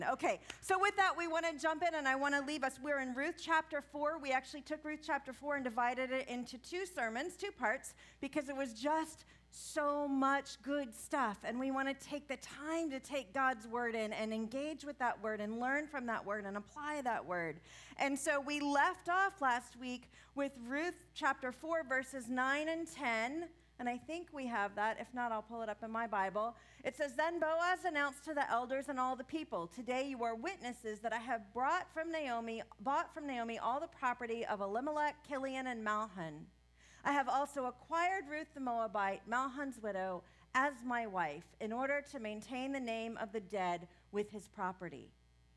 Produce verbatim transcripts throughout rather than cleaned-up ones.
Okay, so with that, we want to jump in, and I want to leave us. We're in Ruth chapter four. We actually took Ruth chapter four and divided it into two sermons, two parts, because it was just so much good stuff. And we want to take the time to take God's word in and engage with that word and learn from that word and apply that word. And so we left off last week with Ruth chapter four, verses nine and ten. And I think we have that. If not, I'll pull it up in my Bible. It says, "Then Boaz announced to the elders and all the people, 'Today you are witnesses that I have brought from Naomi, bought from Naomi all the property of Elimelech, Kilion, and Mahlon. I have also acquired Ruth the Moabite, Mahlon's widow, as my wife, in order to maintain the name of the dead with his property,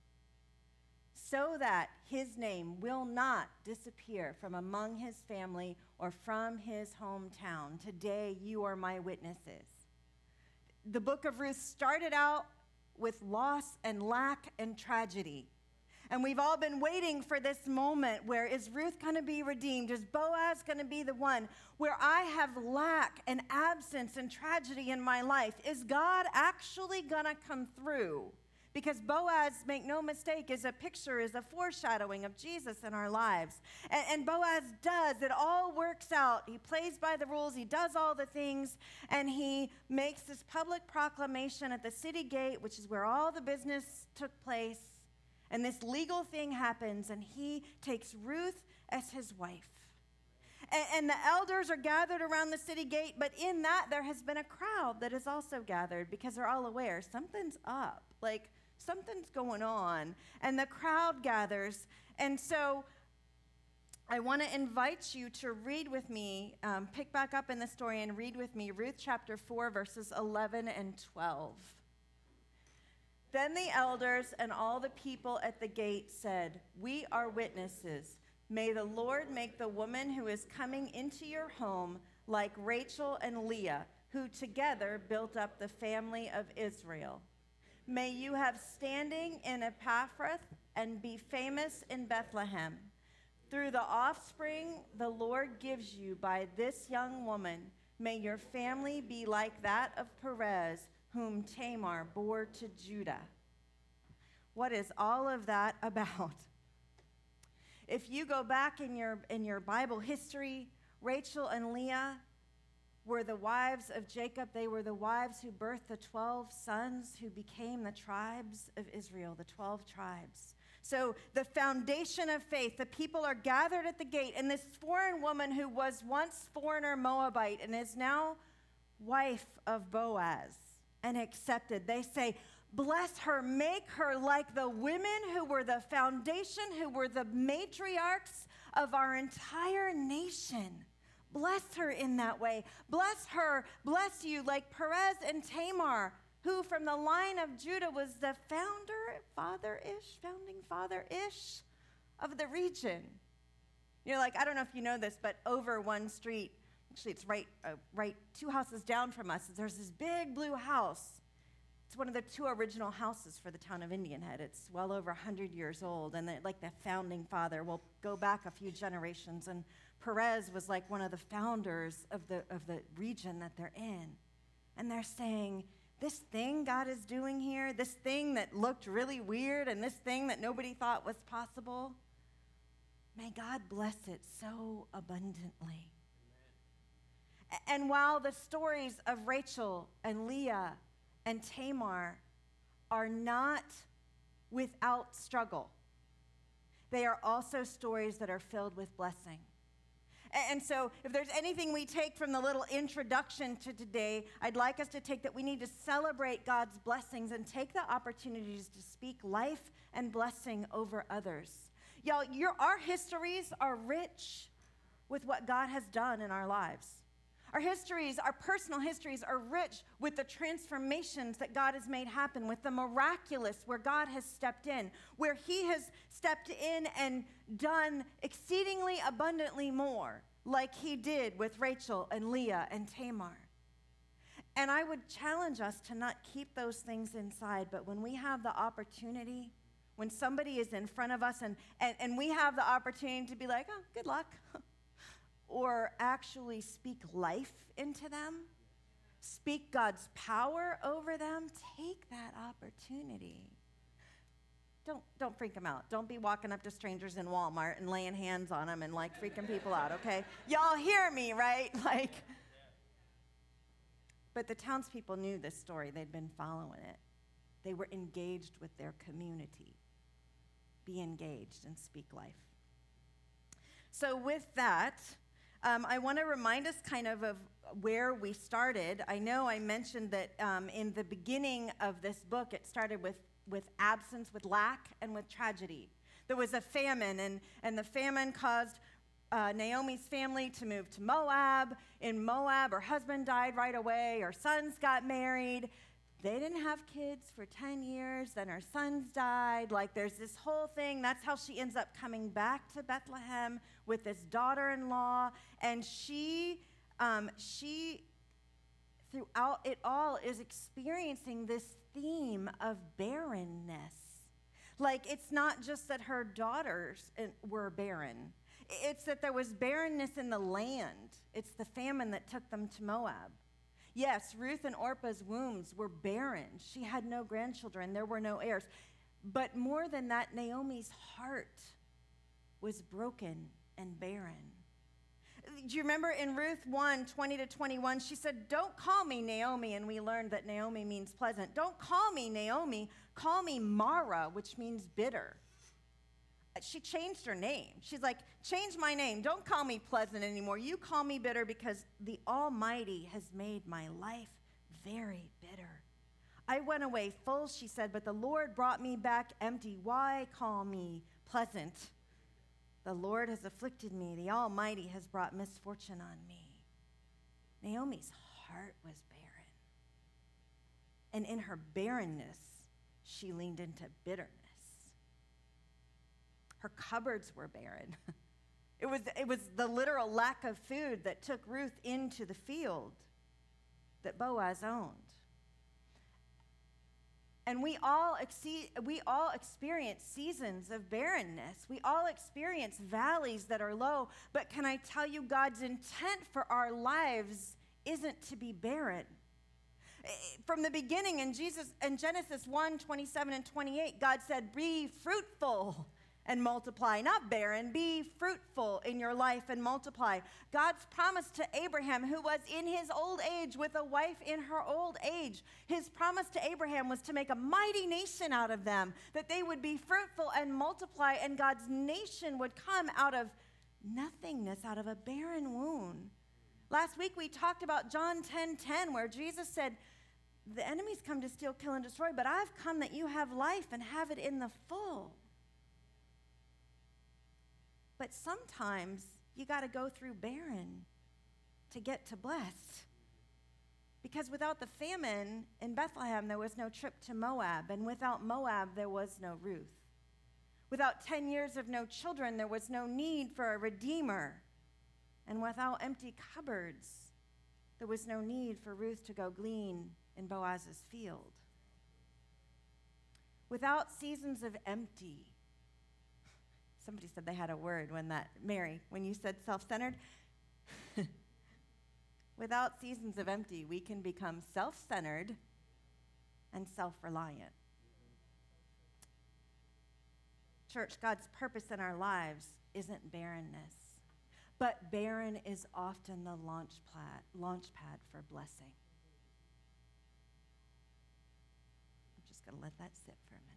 so that his name will not disappear from among his family or from his hometown. Today you are my witnesses.'" The book of Ruth started out with loss and lack and tragedy. And we've all been waiting for this moment where is Ruth going to be redeemed? Is Boaz going to be the one where I have lack and absence and tragedy in my life? Is God actually going to come through? Because Boaz, make no mistake, is a picture, is a foreshadowing of Jesus in our lives. And, and Boaz does. It all works out. He plays by the rules. He does all the things. And he makes this public proclamation at the city gate, which is where all the business took place. And this legal thing happens, and he takes Ruth as his wife. And, and the elders are gathered around the city gate, but in that there has been a crowd that is also gathered because they're all aware something's up. Like, something's going on, and the crowd gathers. And so I want to invite you to read with me, um, pick back up in the story and read with me Ruth chapter four, verses eleven and twelve. "Then the elders and all the people at the gate said, 'We are witnesses. May the Lord make the woman who is coming into your home like Rachel and Leah, who together built up the family of Israel. May you have standing in Ephrathah and be famous in Bethlehem. Through the offspring the Lord gives you by this young woman, may your family be like that of Perez, whom Tamar bore to Judah.'" What is all of that about? If you go back in your in your Bible history, Rachel and Leah were the wives of Jacob. They were the wives who birthed the twelve sons who became the tribes of Israel, the twelve tribes. So the foundation of faith, the people are gathered at the gate, and this foreign woman who was once foreigner Moabite and is now wife of Boaz and accepted, they say, "Bless her, make her like the women who were the foundation, who were the matriarchs of our entire nation. Bless her in that way. Bless her, bless you, like Perez and Tamar, who from the line of Judah was the founder, father-ish, founding father-ish of the region." You're like, I don't know if you know this, but over one street, actually it's right, uh, right two houses down from us, there's this big blue house. It's one of the two original houses for the town of Indian Head. It's well over one hundred years old, and like the founding father will go back a few generations, and Perez was like one of the founders of the of the region that they're in. And they're saying, this thing God is doing here, this thing that looked really weird, and this thing that nobody thought was possible, may God bless it so abundantly. Amen. And while the stories of Rachel and Leah and Tamar are not without struggle, they are also stories that are filled with blessing. And so if there's anything we take from the little introduction to today, I'd like us to take that we need to celebrate God's blessings and take the opportunities to speak life and blessing over others. Y'all, your, our histories are rich with what God has done in our lives. Our histories, our personal histories are rich with the transformations that God has made happen, with the miraculous where God has stepped in, where he has stepped in and done exceedingly abundantly more, like he did with Rachel and Leah and Tamar. And I would challenge us to not keep those things inside, but when we have the opportunity, when somebody is in front of us and, and, and we have the opportunity to be like, oh, good luck, or actually speak life into them, speak God's power over them, take that opportunity. don't don't freak them out. Don't be walking up to strangers in Walmart and laying hands on them and like freaking people out, okay? Y'all hear me, right? Like, but the townspeople knew this story. They'd been following it. They were engaged with their community. Be engaged and speak life. So with that, um, I want to remind us kind of of where we started. I know I mentioned that um, in the beginning of this book, it started with, with absence, with lack, and with tragedy. There was a famine, and, and the famine caused uh, Naomi's family to move to Moab. In Moab, her husband died right away. Her sons got married. They didn't have kids for ten years. Then her sons died. Like, there's this whole thing. That's how she ends up coming back to Bethlehem with this daughter-in-law. And she, um, she, throughout it all, is experiencing this theme of barrenness. Like, it's not just that her daughters were barren. It's that there was barrenness in the land. It's the famine that took them to Moab. Yes, Ruth and Orpah's wombs were barren. She had no grandchildren. There were no heirs. But more than that, Naomi's heart was broken and barren. Do you remember in Ruth one, twenty to twenty-one, she said, "Don't call me Naomi," and we learned that Naomi means pleasant. "Don't call me Naomi, call me Mara," which means bitter. She changed her name. She's like, change my name. Don't call me pleasant anymore. You call me bitter because the Almighty has made my life very bitter. I went away full, she said, but the Lord brought me back empty. Why call me pleasant? The Lord has afflicted me. The Almighty has brought misfortune on me. Naomi's heart was barren. And in her barrenness, she leaned into bitterness. Her cupboards were barren. It was, it was the literal lack of food that took Ruth into the field that Boaz owned. And we all, exceed, we all experience seasons of barrenness. We all experience valleys that are low. But can I tell you, God's intent for our lives isn't to be barren. From the beginning in Jesus in Genesis one, twenty-seven and twenty-eight, God said, "Be fruitful and multiply," not barren. Be fruitful in your life and multiply. God's promise to Abraham, who was in his old age with a wife in her old age, his promise to Abraham was to make a mighty nation out of them, that they would be fruitful and multiply, and God's nation would come out of nothingness, out of a barren womb. Last week we talked about John ten ten, where Jesus said, "The enemy's come to steal, kill, and destroy, but I've come that you have life and have it in the full." But sometimes you got to go through barren to get to blessed. Because without the famine in Bethlehem, there was no trip to Moab. And without Moab, there was no Ruth. Without ten years of no children, there was no need for a redeemer. And without empty cupboards, there was no need for Ruth to go glean in Boaz's field. Without seasons of empty, somebody said they had a word when that, Mary, when you said self-centered. Without seasons of empty, we can become self-centered and self-reliant. Church, God's purpose in our lives isn't barrenness, but barren is often the launch pad, launch pad for blessing. I'm just going to let that sit for a minute.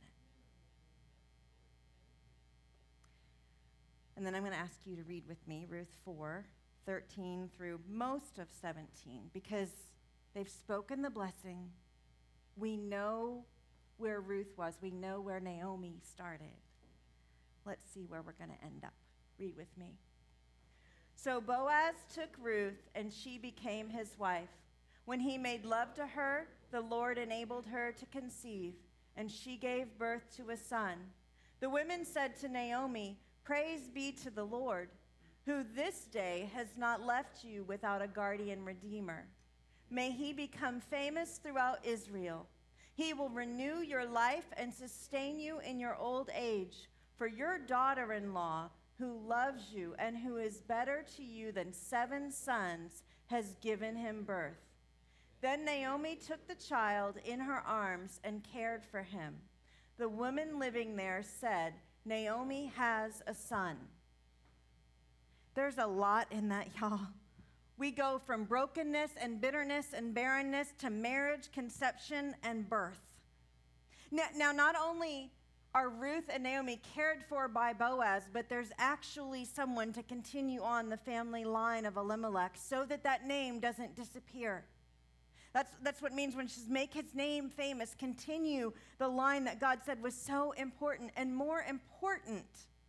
And then I'm going to ask you to read with me Ruth four, thirteen through most of seventeen, because they've spoken the blessing. We know where Ruth was. We know where Naomi started. Let's see where we're going to end up. Read with me. So Boaz took Ruth, and she became his wife. When he made love to her, the Lord enabled her to conceive, and she gave birth to a son. The women said to Naomi, "Praise be to the Lord, who this day has not left you without a guardian redeemer. May he become famous throughout Israel. He will renew your life and sustain you in your old age. For your daughter-in-law, who loves you and who is better to you than seven sons, has given him birth." Then Naomi took the child in her arms and cared for him. the woman living there said, Naomi has a son. There's a lot in that, y'all. We go from brokenness and bitterness and barrenness to marriage, conception, and birth. Now, now, not only are Ruth and Naomi cared for by Boaz, but there's actually someone to continue on the family line of Elimelech so that that name doesn't disappear. That's, that's what it means when it says, make his name famous, continue the line that God said was so important. And more important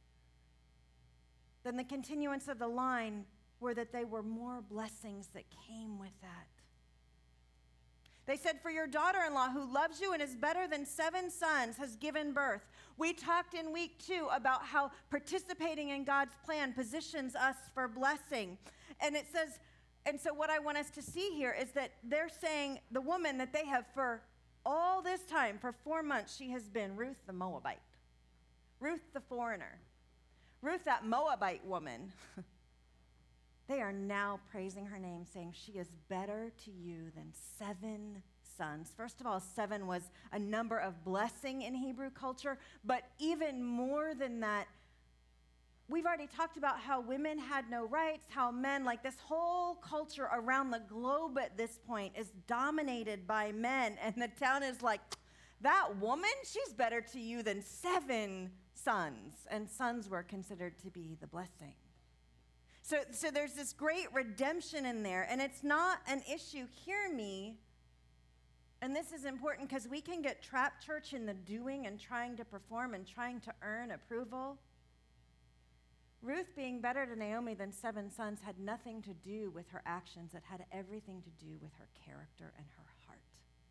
than the continuance of the line were that they were more blessings that came with that. They said, for your daughter-in-law who loves you and is better than seven sons has given birth. We talked in week two about how participating in God's plan positions us for blessing. And it says, and so what I want us to see here is that they're saying the woman that they have for all this time, for four months, she has been Ruth the Moabite, Ruth the foreigner, Ruth that Moabite woman. They are now praising her name, saying she is better to you than seven sons. First of all, seven was a number of blessing in Hebrew culture, but even more than that, we've already talked about how women had no rights, how men, like this whole culture around the globe at this point is dominated by men, and the town is like, that woman, she's better to you than seven sons, and sons were considered to be the blessing. So, so there's this great redemption in there, and it's not an issue, hear me, and this is important because we can get trapped, church, in the doing and trying to perform and trying to earn approval. Ruth being better to Naomi than seven sons had nothing to do with her actions. It had everything to do with her character and her heart.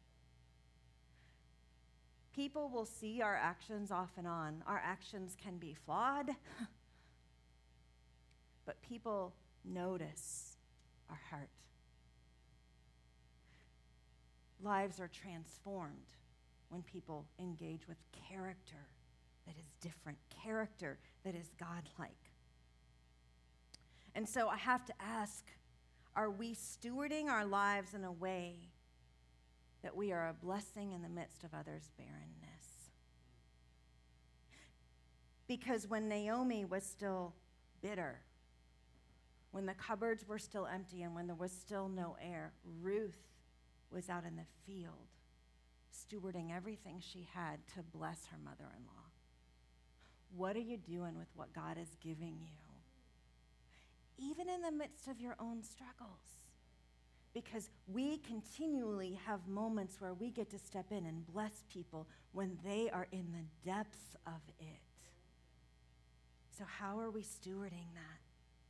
People will see our actions off and on. Our actions can be flawed, but people notice our heart. Lives are transformed when people engage with character that is different, character that is godlike. And so I have to ask, are we stewarding our lives in a way that we are a blessing in the midst of others' barrenness? Because when Naomi was still bitter, when the cupboards were still empty and when there was still no heir, Ruth was out in the field stewarding everything she had to bless her mother-in-law. What are you doing with what God is giving you? Even in the midst of your own struggles. Because we continually have moments where we get to step in and bless people when they are in the depths of it. So how are we stewarding that?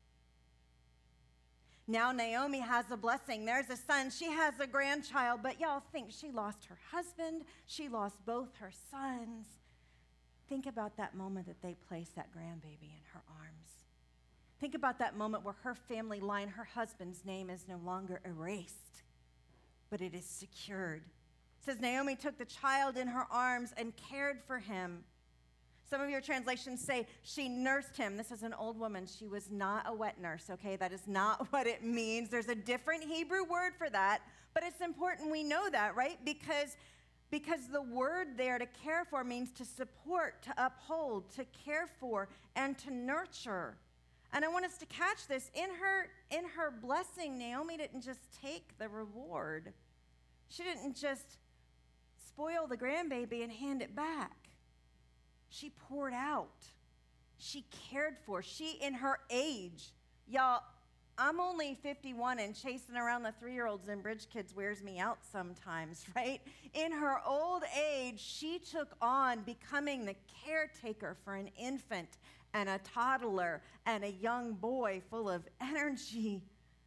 Now Naomi has a blessing. There's a son. She has a grandchild. But y'all think she lost her husband. She lost both her sons. Think about that moment that they placed that grandbaby in her arms. Think about that moment where her family line, her husband's name is no longer erased, but it is secured. It says Naomi took the child in her arms and cared for him. Some of your translations say she nursed him. This is an old woman. She was not a wet nurse, okay? That is not what it means. There's a different Hebrew word for that, but it's important we know that, right? Because, because the word there to care for means to support, to uphold, to care for, and to nurture. And I want us to catch this. In her, in her blessing, Naomi didn't just take the reward. She didn't just spoil the grandbaby and hand it back. She poured out. She cared for. She, in her age, y'all, I'm only fifty-one and chasing around the three-year-olds and bridge kids wears me out sometimes, right? In her old age, she took on becoming the caretaker for an infant and a toddler and a young boy full of energy.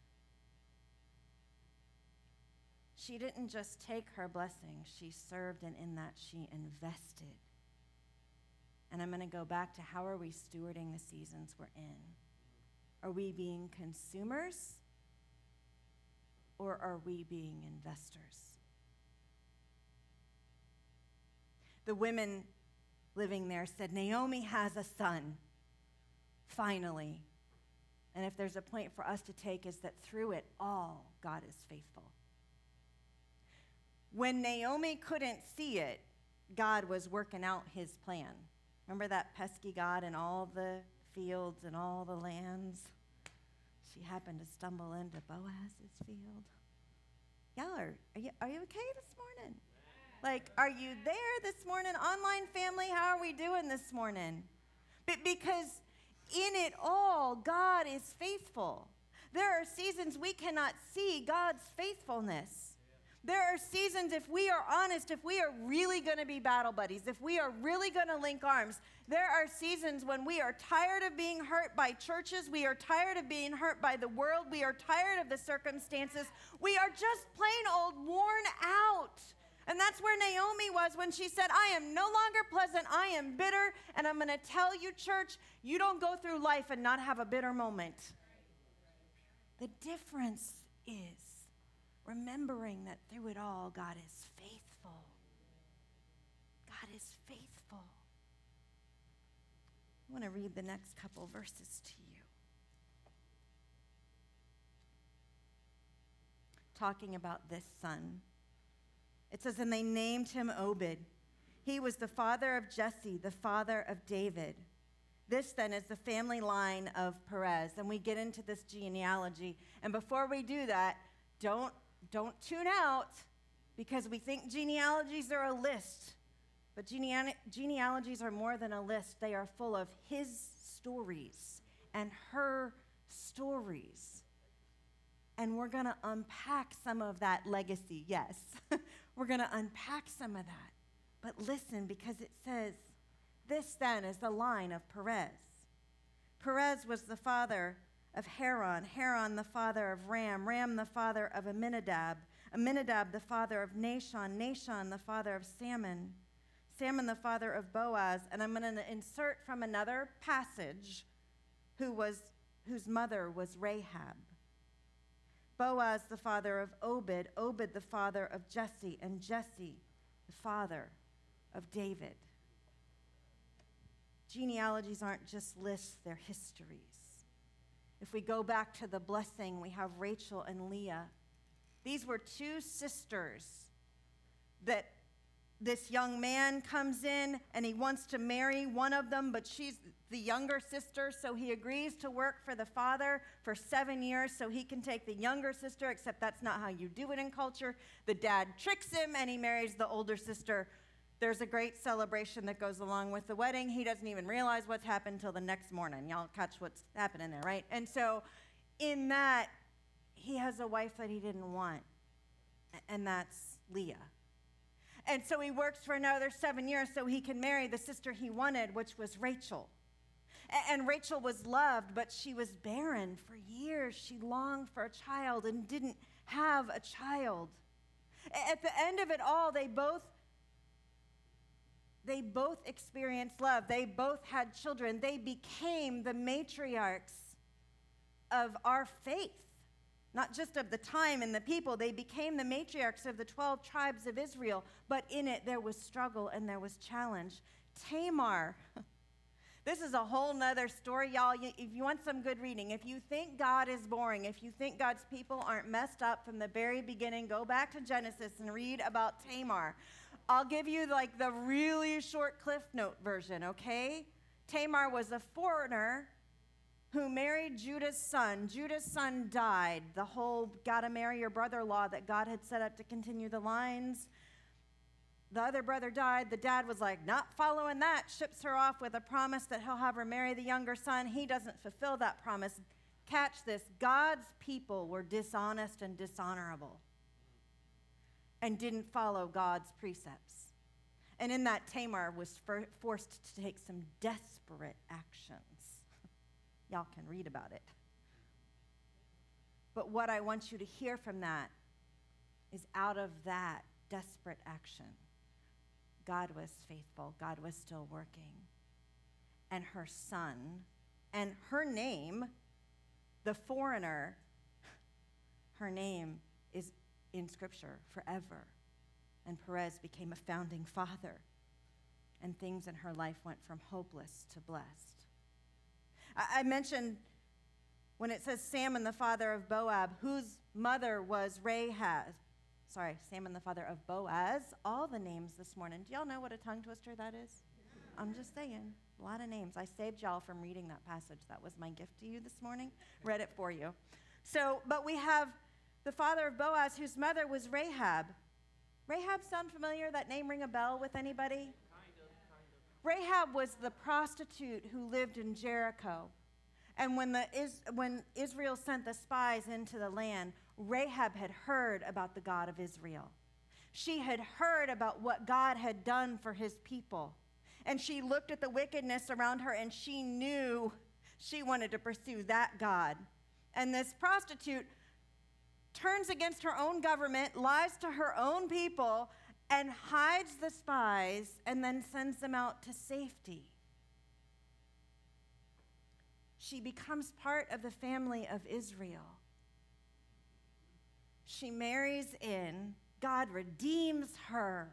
She didn't just take her blessing, she served, and in that she invested. And I'm going to go back to how are we stewarding the seasons we're in? Are we being consumers or are we being investors? The women living there said, Naomi has a son, finally. And if there's a point for us to take is that through it all, God is faithful. When Naomi couldn't see it, God was working out his plan. Remember that pesky God in all the fields and all the lands? She happened to stumble into Boaz's field. Y'all, are, are, you, are you okay this morning? Like, are you there this morning? Online family, how are we doing this morning? But because in it all, God is faithful. There are seasons we cannot see God's faithfulness. There are seasons, if we are honest, if we are really going to be battle buddies, if we are really going to link arms, there are seasons when we are tired of being hurt by churches, we are tired of being hurt by the world, we are tired of the circumstances, we are just plain old worn out. And that's where Naomi was when she said, I am no longer pleasant, I am bitter, and I'm going to tell you, church, you don't go through life and not have a bitter moment. The difference is remembering that through it all, God is faithful. God is faithful. I want to read the next couple verses to you. Talking about this son. It says, and they named him Obed. He was the father of Jesse, the father of David. This then is the family line of Perez. And we get into this genealogy. And before we do that, don't Don't tune out, because we think genealogies are a list. But genea- genealogies are more than a list. They are full of his stories and her stories. And we're going to unpack some of that legacy, yes. We're going to unpack some of that. But listen, because it says, this then is the line of Perez. Perez was the father of Haran, Haran the father of Ram, Ram the father of Amminadab, Amminadab the father of Nahshon, Nahshon the father of Salmon, Salmon the father of Boaz, and I'm going to insert from another passage who was whose mother was Rahab. Boaz the father of Obed, Obed the father of Jesse, and Jesse the father of David. Genealogies aren't just lists, they're histories. If we go back to the blessing, we have Rachel and Leah. These were two sisters that this young man comes in and he wants to marry one of them, but she's the younger sister, so he agrees to work for the father for seven years so he can take the younger sister, except that's not how you do it in culture. The dad tricks him and he marries the older sister. There's a great celebration that goes along with the wedding. He doesn't even realize what's happened until the next morning. Y'all catch what's happening there, right? And so in that, he has a wife that he didn't want, and that's Leah. And so he works for another seven years so he can marry the sister he wanted, which was Rachel. And Rachel was loved, but she was barren for years. She longed for a child and didn't have a child. At the end of it all, they both They both experienced love. They both had children. They became the matriarchs of our faith, not just of the time and the people. They became the matriarchs of the twelve tribes of Israel, but in it there was struggle and there was challenge. Tamar, this is a whole nother story, y'all. If you want some good reading, if you think God is boring, if you think God's people aren't messed up from the very beginning, go back to Genesis and read about Tamar. I'll give you like the really short Cliff Note version, okay? Tamar was a foreigner who married Judah's son. Judah's son died. The whole gotta marry your brother-in-law that God had set up to continue the lines. The other brother died. The dad was like, not following that. Ships her off with a promise that he'll have her marry the younger son. He doesn't fulfill that promise. Catch this. God's people were dishonest and dishonorable and didn't follow God's precepts. And in that, Tamar was for, forced to take some desperate actions. Y'all can read about it. But what I want you to hear from that is out of that desperate action, God was faithful. God was still working. And her son, and her name, the foreigner, her name is in Scripture forever. And Perez became a founding father. And things in her life went from hopeless to blessed. I, I mentioned when it says Salmon, the father of Boaz, whose mother was Rahab. sorry, Salmon, the father of Boaz. All the names this morning. Do y'all know what a tongue twister that is? I'm just saying, a lot of names. I saved y'all from reading that passage. That was my gift to you this morning. Read it for you. So, but we have the father of Boaz, whose mother was Rahab. Rahab sound familiar? That name ring a bell with anybody? Kind of, kind of. Rahab was the prostitute who lived in Jericho. And when, the, Is, when Israel sent the spies into the land, Rahab had heard about the God of Israel. She had heard about what God had done for his people. And she looked at the wickedness around her, and she knew she wanted to pursue that God. And this prostitute turns against her own government, lies to her own people, and hides the spies, and then sends them out to safety. She becomes part of the family of Israel. She marries in. God redeems her.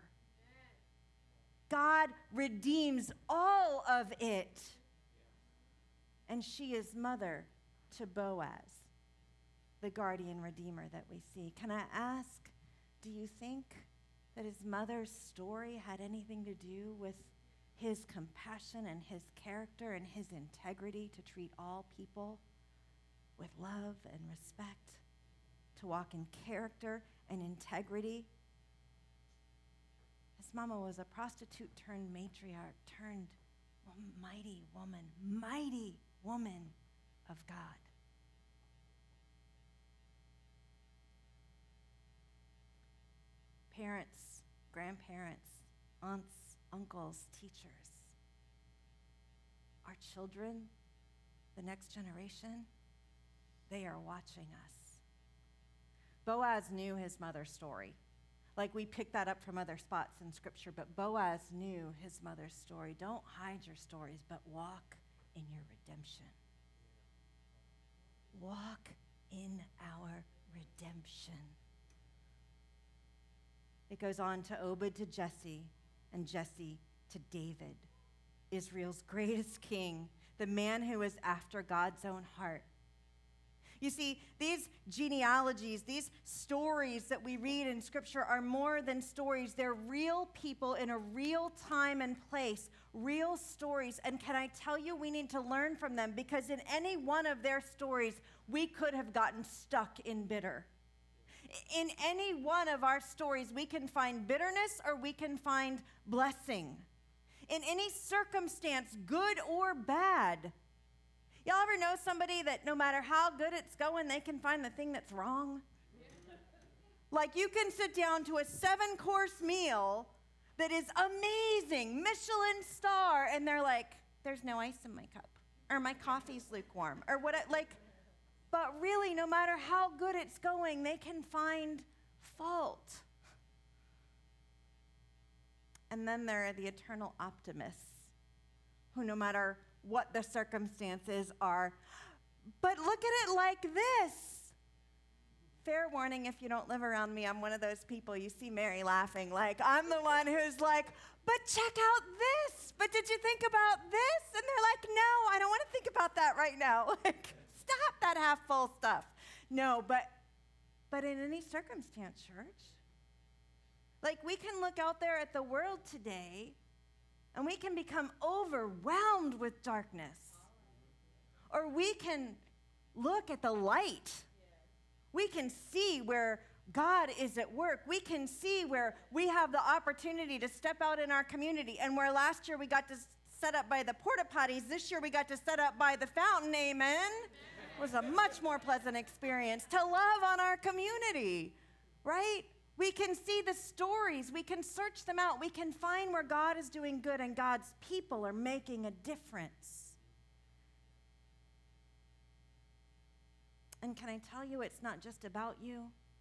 God redeems all of it. And she is mother to Boaz, the guardian redeemer that we see. Can I ask, do you think that his mother's story had anything to do with his compassion and his character and his integrity to treat all people with love and respect, to walk in character and integrity? His mama was a prostitute turned matriarch, turned mighty woman, mighty woman of God. Parents, grandparents, aunts, uncles, teachers, our children, the next generation, they are watching us. Boaz knew his mother's story. Like we picked that up from other spots in Scripture, but Boaz knew his mother's story. Don't hide your stories, but walk in your redemption. Walk in our redemption. It goes on to Obed to Jesse, and Jesse to David, Israel's greatest king, the man who was after God's own heart. You see, these genealogies, these stories that we read in Scripture are more than stories. They're real people in a real time and place, real stories. And can I tell you, we need to learn from them, because in any one of their stories, we could have gotten stuck in bitter. In any one of our stories, we can find bitterness or we can find blessing. In any circumstance, good or bad. Y'all ever know somebody that no matter how good it's going, they can find the thing that's wrong? Like you can sit down to a seven-course meal that is amazing, Michelin star, and they're like, there's no ice in my cup, or my coffee's lukewarm, or what, like, but really, no matter how good it's going, they can find fault. And then there are the eternal optimists, who no matter what the circumstances are, but look at it like this. Fair warning, if you don't live around me, I'm one of those people, you see Mary laughing, like I'm the one who's like, but check out this, but did you think about this? And they're like, no, I don't want to think about that right now. Like, stop that half full stuff. No, but but in any circumstance, church, like we can look out there at the world today and we can become overwhelmed with darkness. Or we can look at the light. We can see where God is at work. We can see where we have the opportunity to step out in our community. And where last year we got to set up by the porta potties, this year we got to set up by the fountain, amen? It was a much more pleasant experience to love on our community, right? We can see the stories. We can search them out. We can find where God is doing good and God's people are making a difference. And can I tell you, it's not just about you?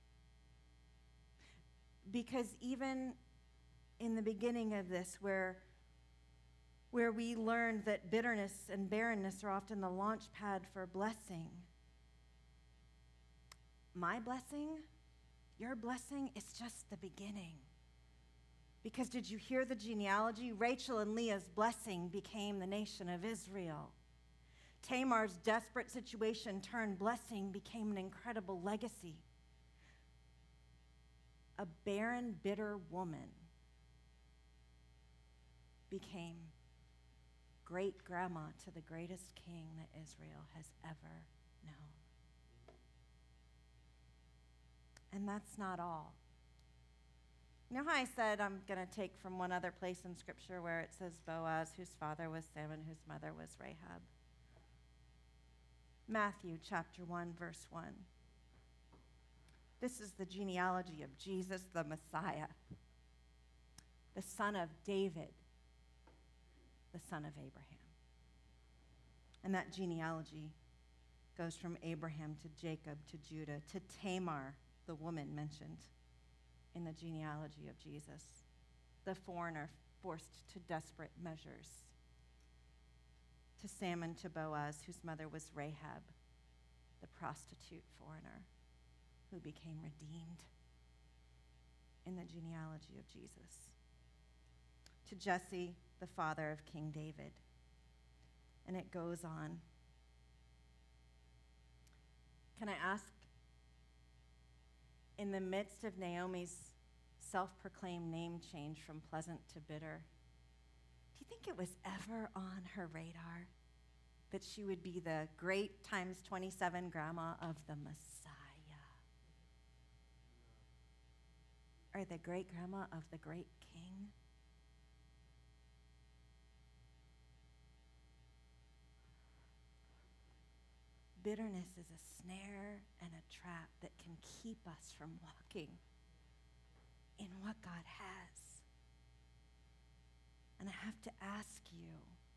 Because even in the beginning of this, where, where we learned that bitterness and barrenness are often the launch pad for blessing, my blessing, your blessing is just the beginning. Because did you hear the genealogy? Rachel and Leah's blessing became the nation of Israel. Tamar's desperate situation turned blessing became an incredible legacy. a barren, bitter woman became great grandma to the greatest king that Israel has ever known. And that's not all. You know how I said I'm going to take from one other place in Scripture where it says Boaz, whose father was Salmon, whose mother was Rahab? Matthew chapter one, verse one. This is the genealogy of Jesus, the Messiah, the son of David, the son of Abraham. And that genealogy goes from Abraham to Jacob to Judah to Tamar, the woman mentioned in the genealogy of Jesus, the foreigner forced to desperate measures, to Salmon, to Boaz, whose mother was Rahab, the prostitute foreigner who became redeemed in the genealogy of Jesus, to Jesse, the father of King David. And it goes on. Can I ask, in the midst of Naomi's self-proclaimed name change from pleasant to bitter, do you think it was ever on her radar that she would be the great times twenty-seven grandma of the Messiah? Or the great grandma of the great king? Bitterness is a snare and a trap that can keep us from walking in what God has. And I have to ask you,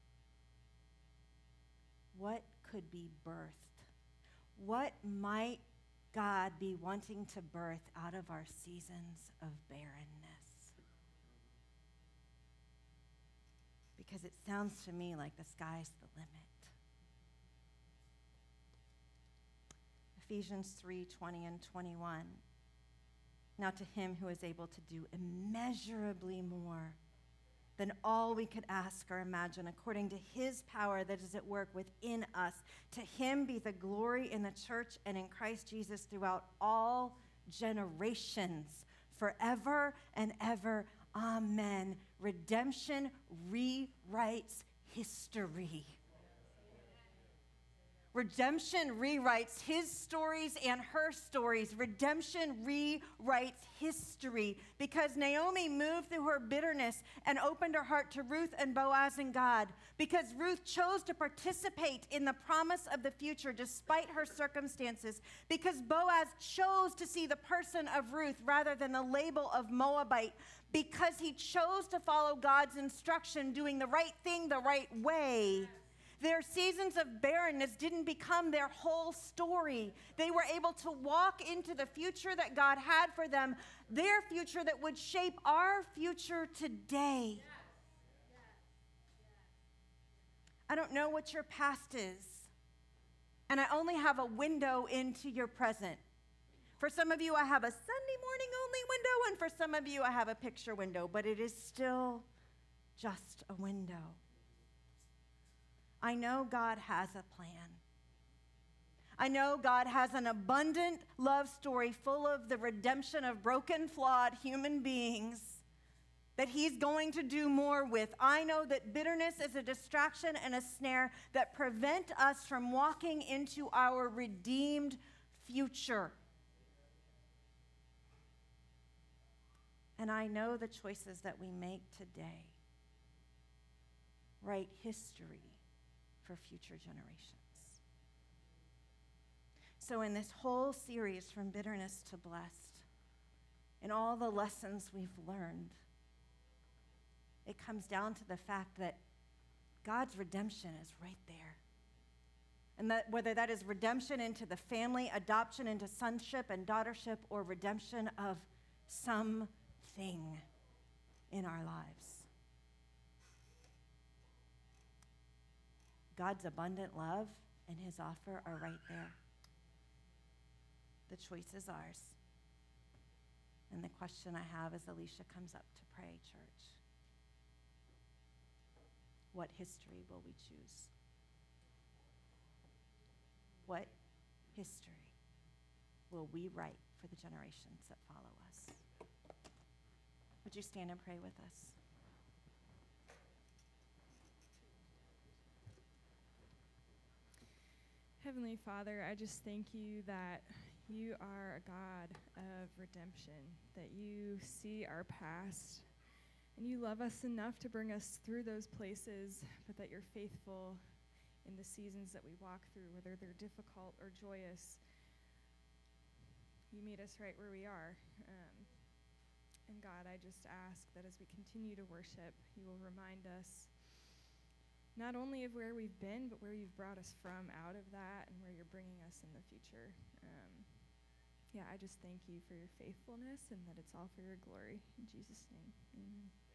what could be birthed? What might God be wanting to birth out of our seasons of barrenness? Because it sounds to me like the sky's the limit. Ephesians three, twenty and twenty-one. Now to him who is able to do immeasurably more than all we could ask or imagine, according to his power that is at work within us, to him be the glory in the church and in Christ Jesus throughout all generations, forever and ever. Amen. Redemption rewrites history. Redemption rewrites his stories and her stories. Redemption rewrites history because Naomi moved through her bitterness and opened her heart to Ruth and Boaz and God. Because Ruth chose to participate in the promise of the future despite her circumstances. Because Boaz chose to see the person of Ruth rather than the label of Moabite. Because he chose to follow God's instruction, doing the right thing the right way. Their seasons of barrenness didn't become their whole story. They were able to walk into the future that God had for them, their future that would shape our future today. I don't know what your past is, and I only have a window into your present. For some of you, I have a Sunday morning only window, and for some of you, I have a picture window, but it is still just a window. I know God has a plan. I know God has an abundant love story full of the redemption of broken, flawed human beings that he's going to do more with. I know that bitterness is a distraction and a snare that prevent us from walking into our redeemed future. And I know the choices that we make today write history for future generations. So in this whole series, From Bitterness to Blessed, in all the lessons we've learned, it comes down to the fact that God's redemption is right there. And that whether that is redemption into the family, adoption into sonship and daughtership, or redemption of something in our lives. God's abundant love and his offer are right there. The choice is ours. And the question I have as Alicia comes up to pray, church, what history will we choose? What history will we write for the generations that follow us? Would you stand and pray with us? Heavenly Father, I just thank you that you are a God of redemption, that you see our past, and you love us enough to bring us through those places, but that you're faithful in the seasons that we walk through, whether they're difficult or joyous. You meet us right where we are. Um, and God, I just ask that as we continue to worship, you will remind us not only of where we've been, but where you've brought us from out of that and where you're bringing us in the future. Um, yeah, I just thank you for your faithfulness and that it's all for your glory. In Jesus' name, amen.